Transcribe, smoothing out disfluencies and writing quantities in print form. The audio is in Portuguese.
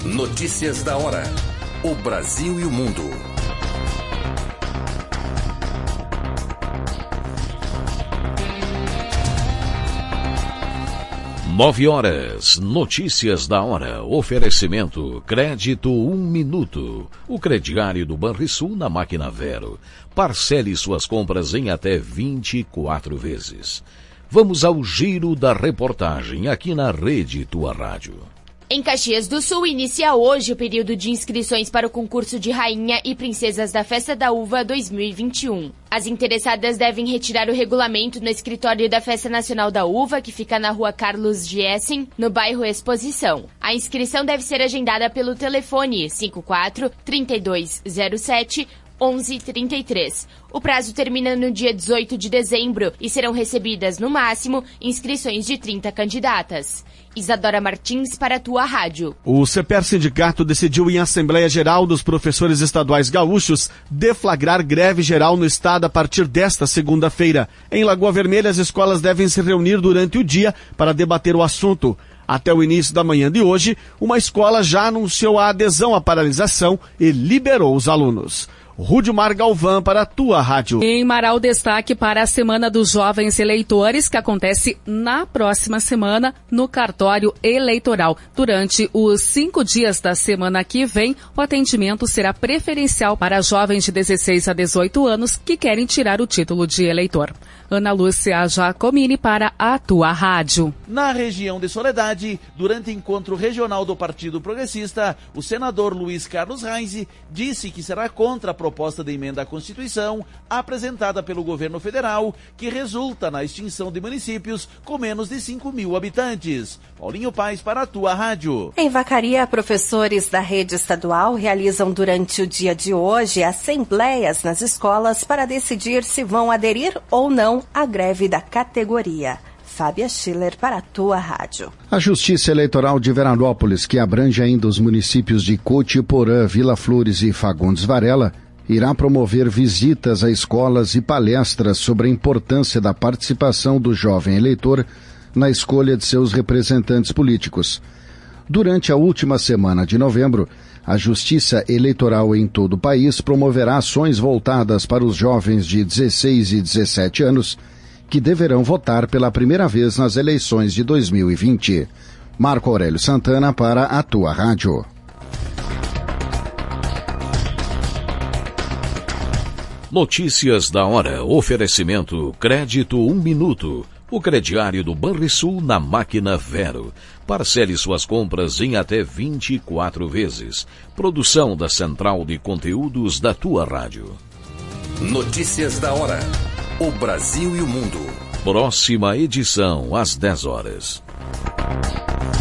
Notícias da hora. O Brasil e o mundo. Nove horas, notícias da hora, oferecimento, crédito 1 minuto. O crediário do Banrisul na Máquina Vero. Parcele suas compras em até 24 vezes. Vamos ao giro da reportagem aqui na Rede Tua Rádio. Em Caxias do Sul, inicia hoje o período de inscrições para o concurso de Rainha e Princesas da Festa da Uva 2021. As interessadas devem retirar o regulamento no escritório da Festa Nacional da Uva, que fica na rua Carlos Giessen, no bairro Exposição. A inscrição deve ser agendada pelo telefone 54-3207 1133. O prazo termina no dia 18 de dezembro e serão recebidas, no máximo, inscrições de 30 candidatas. Isadora Martins para a Tua Rádio. O CEPER Sindicato decidiu em Assembleia Geral dos Professores Estaduais Gaúchos deflagrar greve geral no estado a partir desta segunda-feira. Em Lagoa Vermelha, as escolas devem se reunir durante o dia para debater o assunto. Até o início da manhã de hoje, uma escola já anunciou a adesão à paralisação e liberou os alunos. Rudimar Galvão para a Tua Rádio. Em Marau, destaque para a Semana dos Jovens Eleitores, que acontece na próxima semana no cartório eleitoral. Durante os 5 dias da semana que vem, o atendimento será preferencial para jovens de 16 a 18 anos que querem tirar o título de eleitor. Ana Lúcia Giacomini para a Tua Rádio. Na região de Soledade, durante encontro regional do Partido Progressista, o senador Luiz Carlos Reis disse que será contra a proposta de emenda à Constituição apresentada pelo governo federal, que resulta na extinção de municípios com menos de 5 mil habitantes. Paulinho Paes para a Tua Rádio. Em Vacaria, professores da rede estadual realizam durante o dia de hoje assembleias nas escolas para decidir se vão aderir ou não à greve da categoria. Fábia Schiller para a Tua Rádio. A Justiça Eleitoral de Veranópolis, que abrange ainda os municípios de Cotiporã, Vila Flores e Fagundes Varela, irá promover visitas a escolas e palestras sobre a importância da participação do jovem eleitor na escolha de seus representantes políticos. Durante a última semana de novembro, a Justiça Eleitoral em todo o país promoverá ações voltadas para os jovens de 16 e 17 anos que deverão votar pela primeira vez nas eleições de 2020. Marco Aurélio Santana para a Tua Rádio. Notícias da hora. Oferecimento crédito 1 minuto. O crediário do Banrisul na Máquina Vero. Parcele suas compras em até 24 vezes. Produção da Central de Conteúdos da Tua Rádio. Notícias da hora. O Brasil e o mundo. Próxima edição às 10 horas.